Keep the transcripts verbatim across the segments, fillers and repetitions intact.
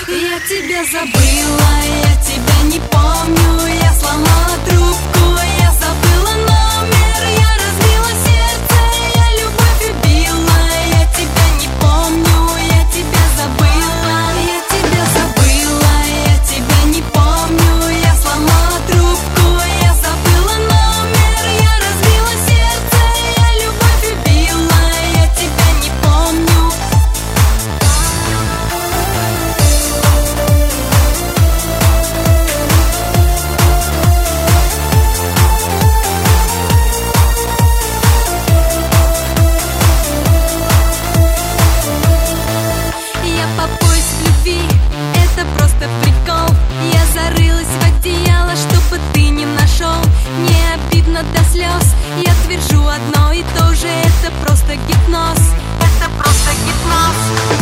Я тебя забыла, я тебя не помню. Я сломала трубку, я забыла номер. Я разбила сердце, я любовь убила. Я тебя не помню, я тебя забыла. Я тебя забыла, я тебя не помню. Я сломала трубку, я забыла номер. Я разбила сердце, я любовь убила. Я тебя не помню. Я по пояс любви, это просто прикол. Я зарылась в одеяло, чтобы ты не нашел. Мне обидно до слез, я твержу одно и то же. Это просто гипноз, это просто гипноз.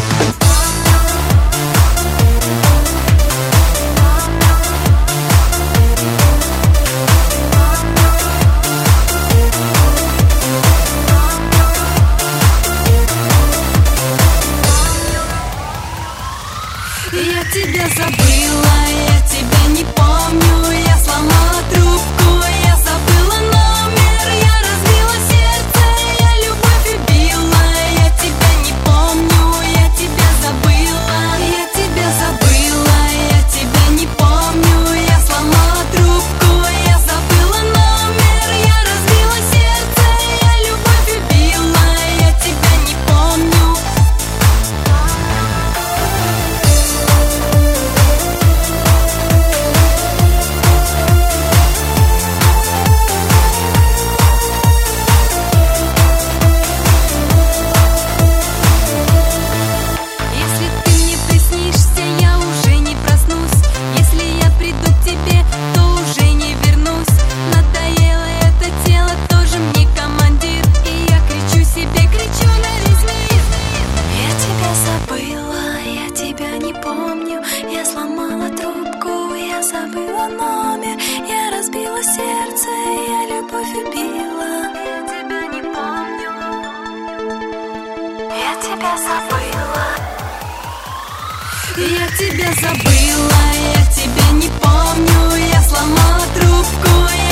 Я тебя забыла, я тебя не помню. Я сломала трубку, я забыла номер. Я разбила сердце, я любовь убила. Я тебя не помню, я тебя забыла. Я тебя забыла, я тебя не помню. Я сломала трубку, я забыла номер. Я разбила сердце, я любовь убила. Я тебя не помню. Если ты мне приснишься, я уже не проснусь. Если я приду к тебе, то уже не вернусь. Надоело это тело, тоже мне командир. И я кричу себе, кричу на весь мир. Я тебя забыла, я тебя не помню. Я сломала трубку, я забыла номер. Я разбила сердце, я любовь убила. Я тебя не помню. Я тебя забыла. Я тебя забыла, я тебя не помню. Я сломала трубку,